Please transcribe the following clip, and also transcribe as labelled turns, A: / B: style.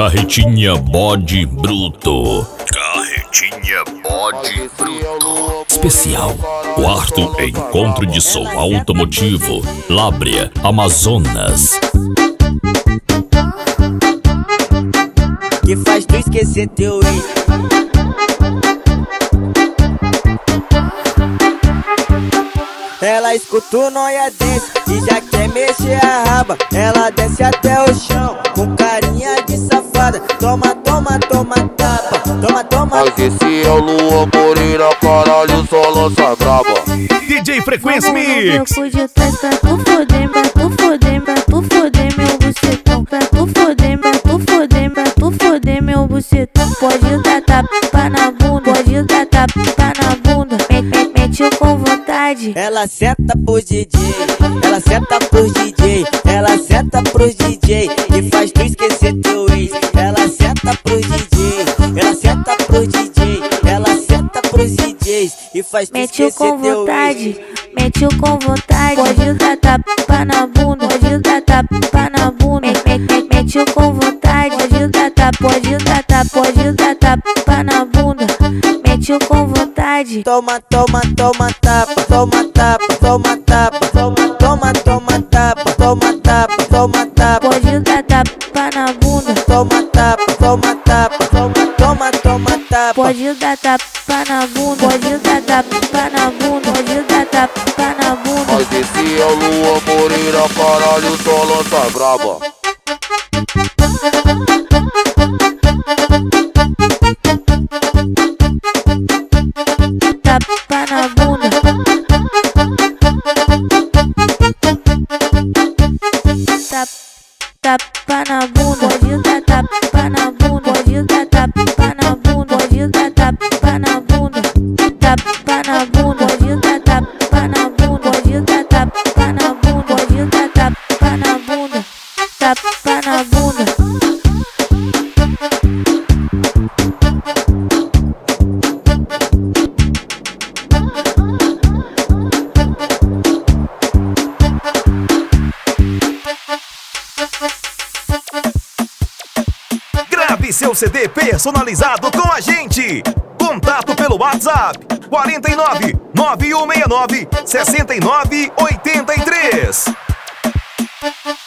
A: Carretinha Bode Bruto. Carretinha Bode Bruto. Especial. Quarto encontro de som automotivo. Lábrea, Amazonas.
B: Que faz tu esquecer teu ex. Ela escuta o nóia desse e já quer mexer a raba. Ela desce até o chão com carinha de safada. Toma, toma, toma tapa. Toma, toma.
C: Mas esse é o Luan Moreira, caralho, só lança braba.
A: DJ Frequência Mix.
D: Eu fui de trás pra tu foder, pra tu foder, pra tu foder meu bucetão. Pra tu foder, pra tu foder, pra tu foder meu bucetão. Pode dar tapa na bunda, pode dar tapa na bunda. Mete com vontade.
B: Ela senta pros DJ, ela senta pros DJ, ela senta pros DJ e faz tu esquecer teu ex. Ela senta pros DJ, ela senta pros DJ, ela senta pros DJs e faz tu esquecer teu ex.
D: Mete com vontade, pode dar tapa na bunda, pode dar tapa na bunda. Mete com vontade, pode dar tapa, pode dar tapa, pode dar tapa na bunda. Mete com vontade.
B: Toma, toma, toma tapa, toma tapa, toma tapa, toma, toma, toma tapa, toma tapa, toma tapa.
D: Pode dar tapa na bunda.
B: Toma tapa, toma tapa, toma, toma, toma tapa.
D: Pode dar tapa na bunda, pode dar tapa na bunda, pode dar tapa na bunda.
C: Mas esse é o Luan Moreira, caralho, só lança braba.
D: Tapa na bunda. Tapa na bunda, pode dar tapa na bunda, pode dar tapa na bunda, pode dar tapa na bunda. Tapa na bunda, pode dar tapa na bunda, pode dar tapa na bunda, pode dar tapa na bunda. Tapa na bunda.
E: Grave seu CD personalizado com a gente. Contato pelo WhatsApp 49 9169 6983.